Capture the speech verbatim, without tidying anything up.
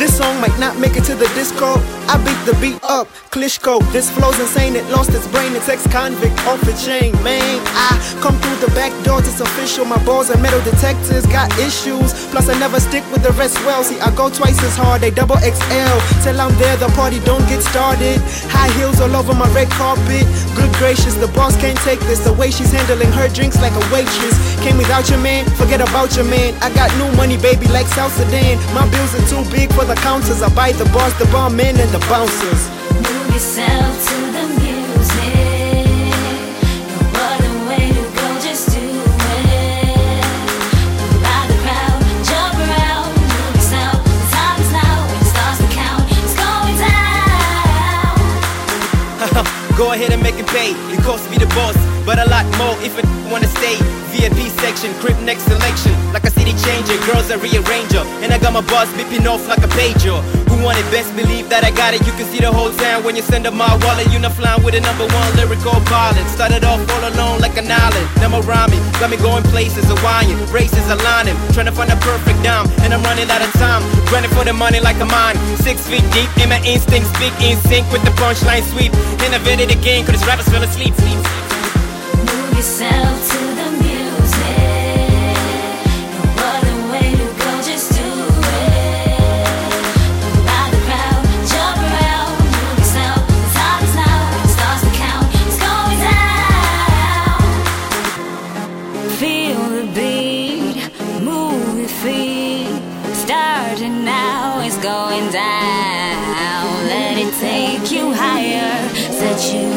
This song might not make it to the disco. I beat the beat up, Klitschko. This flow's insane, it lost its brain. It's ex-convict off the chain, man. I come through the back doors, it's official. My balls are metal detectors, got issues. Plus I never stick with the rest well. See, I go twice as hard, they double X L. Till I'm there, the party don't get started. High heels all over my red carpet. Good gracious, the boss can't take this. The way she's handling her drinks like a waitress. Came without your man, forget about your man. I got new money, baby, like South Sudan. My bills are too big for the counters. I buy the bars, the barmen, and the bouncers. Move yourself to the music. No other way to go, just do it. Ride the crowd, jump around, move yourself. The time is now, when it starts to count, it's going down. Go ahead and make it pay. You cost me the boss, but a lot more if I wanna stay. V I P section, crib next selection. Like a city changer, girls a rearranger. And I got my boss beeping off like a pager. Who want it? Best believe that I got it. You can see the whole town when you send up my wallet. You not flying with a number one lyrical pilot. Started off all alone like an island. Now I'm rhyming, got me going places, Hawaiian. Races aligning, trying to find a perfect dime. And I'm running out of time, running for the money like a mine. Six feet deep, and my instincts speak in sync with the punchline sweep. Innovated again, cause rappers fell asleep. Sleep, sleep. Move yourself to the music. No other way to go, just do it. Ride the crowd, jump around, move yourself. The time is now, when it starts to count, it's going down. Feel the beat, move your feet. Starting now, it's going down. Let it take you higher, set you